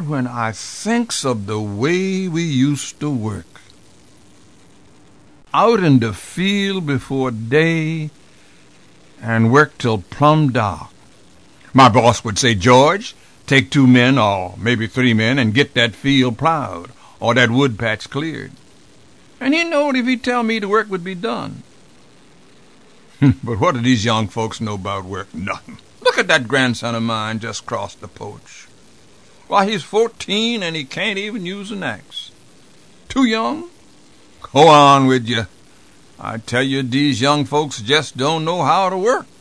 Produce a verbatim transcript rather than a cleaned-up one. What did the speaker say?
when I thinks of the way we used to work. Out in the field before day and work till plumb dark. My boss would say, George, take two men or maybe three men and get that field plowed or that wood patch cleared. And he knowed if he'd tell me the work would be done. But what do these young folks know about work? Nothing. Look at that grandson of mine just crossed the porch. Why, he's fourteen and he can't even use an axe. Too young? Go on with you. I tell you, these young folks just don't know how to work.